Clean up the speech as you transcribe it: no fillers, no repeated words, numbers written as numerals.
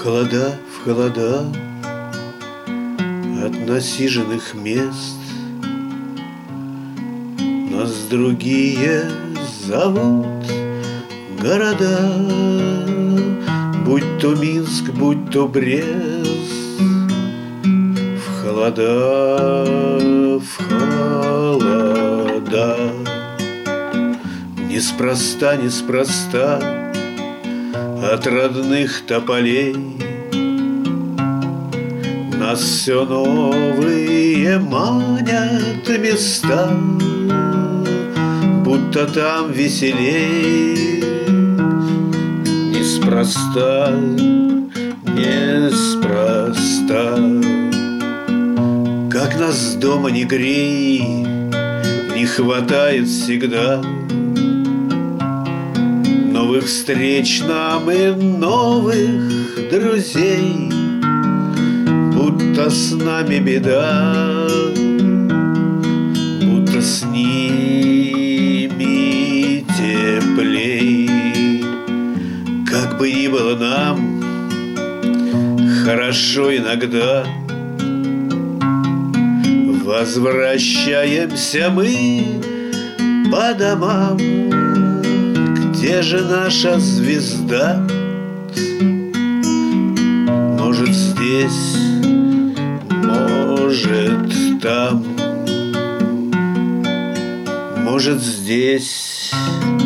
В холода от насиженных мест нас другие зовут города, будь то Минск, будь то Брест. В холода, неспроста, неспроста от родных тополей нас все новые манят места, будто там веселей. Неспроста, неспроста, как нас дома не грей, не хватает всегда новых встреч нам и новых друзей, будто с нами беда, будто с ними теплей. Как бы ни было нам хорошо иногда, возвращаемся мы по домам. Где же наша звезда? Может, здесь, может, там, может, здесь.